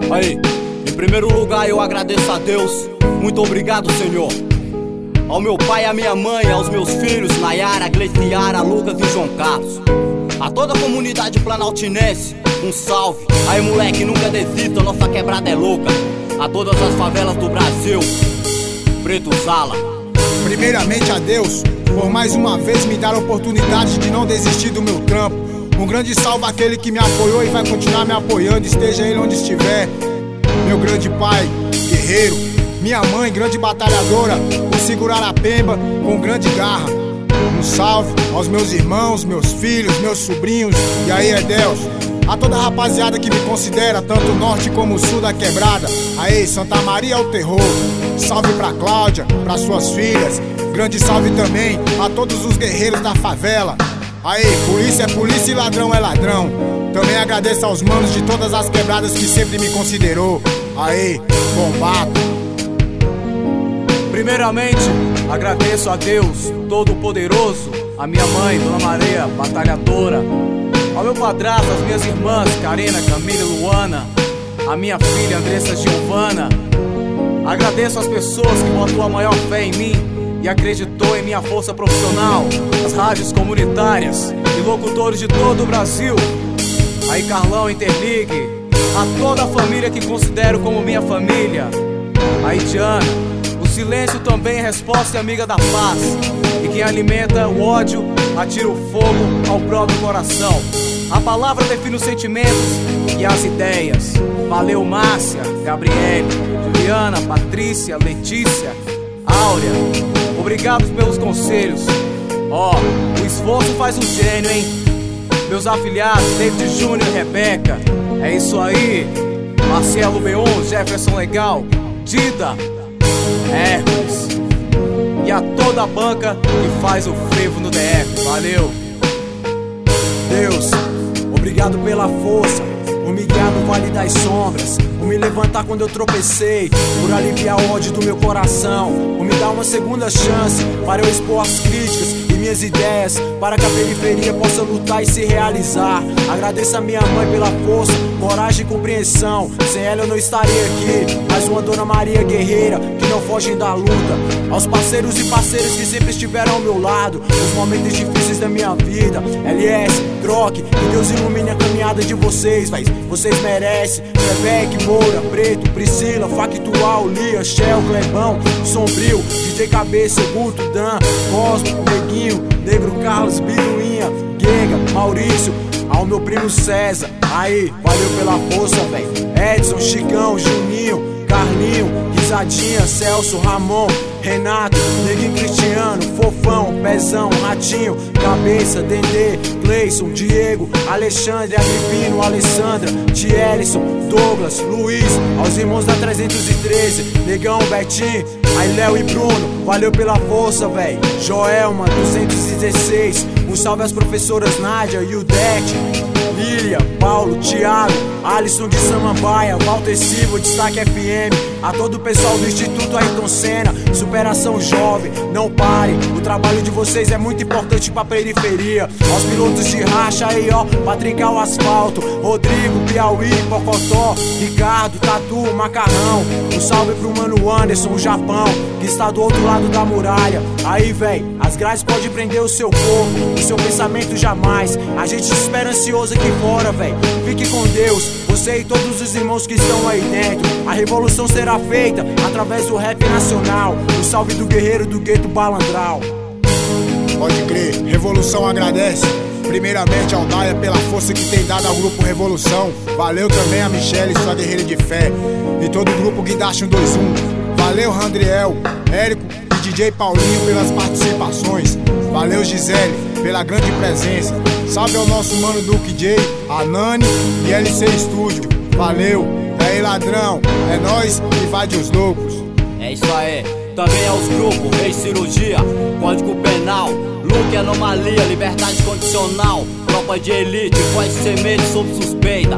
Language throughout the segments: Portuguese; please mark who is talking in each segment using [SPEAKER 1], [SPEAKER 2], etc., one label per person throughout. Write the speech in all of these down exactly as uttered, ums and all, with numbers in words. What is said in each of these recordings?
[SPEAKER 1] Aí, em primeiro lugar eu agradeço a Deus. Muito obrigado, Senhor. Ao meu pai e à minha mãe, aos meus filhos Nayara, Gleiciara, Lucas e João Carlos. A toda a comunidade planaltinense, um salve. Aí moleque, nunca desista, nossa quebrada é louca. A todas as favelas do Brasil, Preto Zala.
[SPEAKER 2] Primeiramente a Deus, por mais uma vez me dar a oportunidade de não desistir do meu trampo. Um grande salve àquele que me apoiou e vai continuar me apoiando, esteja ele onde estiver. Meu grande pai, guerreiro. Minha mãe, grande batalhadora, por segurar a pemba com grande garra. Um salve aos meus irmãos, meus filhos, meus sobrinhos, e aí é Deus. A toda a rapaziada que me considera, tanto o norte como o sul da quebrada. Aí, Santa Maria é o terror. Salve pra Cláudia, pra suas filhas. Grande salve também a todos os guerreiros da favela. Aí, polícia é polícia e ladrão é ladrão. Também agradeço aos manos de todas as quebradas que sempre me considerou. Aí, Bombaco.
[SPEAKER 1] Primeiramente, agradeço a Deus Todo-Poderoso, a minha mãe, Dona Maria, batalhadora, ao meu padrasto, as minhas irmãs, Karina, Camila e Luana, a minha filha, Andressa Giovana. Agradeço as pessoas que botou a maior fé em mim e acreditou em minha força profissional, as rádios comunitárias e locutores de todo o Brasil. Aí Carlão, Interligue, a toda a família que considero como minha família. Aí Diana. O silêncio também é resposta e amiga da paz. E quem alimenta o ódio, atira o fogo ao próprio coração. A palavra define os sentimentos e as ideias. Valeu Márcia, Gabriele, Juliana, Patrícia, Letícia, Áurea. Obrigado pelos conselhos. Ó, oh, o esforço faz um gênio, hein? Meus afiliados, David Júnior e Rebeca. É isso aí. Marcelo B um, Jefferson Legal, Dida, Hermes e a toda a banca que faz o frevo no D F. Valeu.
[SPEAKER 3] Deus, obrigado pela força, por me guiar no vale das sombras, por me levantar quando eu tropecei, por aliviar o ódio do meu coração, por me dar uma segunda chance para eu expor as críticas e minhas ideias, para que a periferia possa lutar e se realizar. Agradeço a minha mãe pela força, coragem e compreensão. Sem ela eu não estaria aqui. Mais uma Dona Maria guerreira que não fogem da luta. Aos parceiros e parceiras que sempre estiveram ao meu lado nos momentos difíceis da minha vida. L S, Troque, que Deus ilumine a caminhada de vocês, véi. Vocês merecem. Rebeca, Moura, Preto, Priscila, Factual, Lia, Shell, Clebão, Sombrio, D J Cabeça, Guto, Dan, Cosmo, Neguinho, Negro Carlos, Biduinha, Guega, Maurício, ao meu primo César. Aí, valeu pela força, véi. Edson, Chicão, Juninho, Carlinho, Risadinha, Celso, Ramon, Renato, Neguinho Cristiano, Fofão, Pezão, Ratinho, Cabeça, Dendê, Cleison, Diego, Alexandre, Agripino, Alessandra, Thierson, Douglas, Luiz, aos irmãos da trezentos e treze, Negão, Betinho, aí Léo e Bruno, valeu pela força, véi. Joelma, duzentos e dezesseis, um salve às professoras Nádia e o Deck, Lília, Paulo, Thiago, Alisson de Samambaia, Walter Silva, Destaque F M, a todo o pessoal do Instituto Ayrton Senna, Superação Jovem, não pare, o trabalho de vocês é muito importante pra periferia. Aos pilotos de racha aí ó, Patrical Asfalto, Rodrigo, Piauí, Pocotó, Ricardo, Tatu, Macarrão, um salve pro mano Anderson, o Japão, que está do outro lado da muralha. Aí véi, as grades podem prender o seu corpo, o seu pensamento jamais. A gente espera ansioso aqui fora, véi. Fique com Deus, você e todos os irmãos que estão aí dentro. A revolução será feita através do rap nacional. O salve do guerreiro do gueto Balandral.
[SPEAKER 2] Pode crer, Revolução agradece primeiramente ao Daia pela força que tem dado ao grupo Revolução. Valeu também a Michelle, sua guerreira de fé, e todo o grupo Guindaste um dois um. Valeu Randriel, Érico e D J Paulinho pelas participações. Valeu Gisele pela grande presença. Salve ao nosso mano Duke J, a Nani e L C Studio. Valeu, e aí ladrão, é nóis e vai de os loucos.
[SPEAKER 1] É isso aí. Também aos grupos Rei Cirurgia, Código Penal, Luke Anomalia, Liberdade Condicional, Tropa de Elite, Voz Semente sob suspeita, D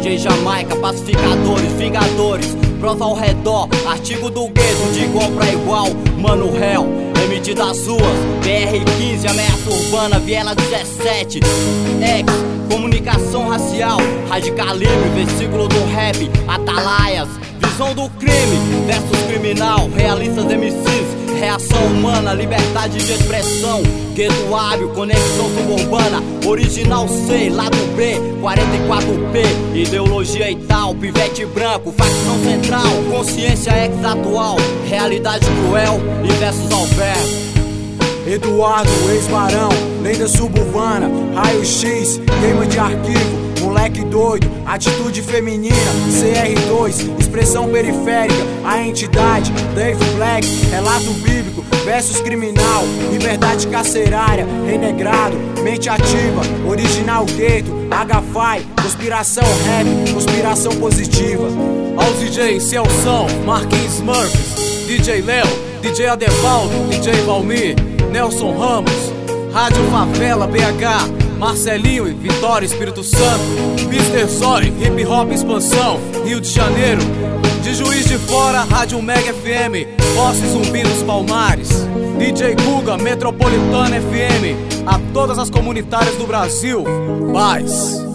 [SPEAKER 4] J Jamaica, pacificadores, vingadores, prosa ao redor, artigo do gueto, de igual pra igual, mano réu, M das ruas, B R quinze, ameaça urbana, Viela dezessete, X, comunicação racial, radicalibre, versículo do rap, atalaias, visão do crime versus criminal, realistas M Cs, reação humana, liberdade de expressão, gueto hábil, conexão suburbana, original C, lado B, quarenta e quatro P, ideologia e tal, pivete branco, facção central, consciência ex-atual, realidade cruel e versus ao verbo.
[SPEAKER 3] Eduardo, ex-barão, lenda suburbana, raio-x, queima de arquivo, moleque doido, atitude feminina, C R dois, expressão periférica, a entidade, Dave Black, relato bíblico, versus criminal, liberdade carcerária, renegrado, mente ativa, original gueto, H-Fi, conspiração rap, conspiração positiva.
[SPEAKER 1] Aos D Js Celção, Marquinhos Murphys, D J Léo, D J Adevaldo, D J Valmir, Nelson Ramos, Rádio Favela B H, Marcelinho e Vitória Espírito Santo, mister Zói, Hip Hop Expansão, Rio de Janeiro, de Juiz de Fora, Rádio Mega F M, Posse Zumbi dos Palmares, D J Guga, Metropolitana F M, a todas as comunitárias do Brasil, paz.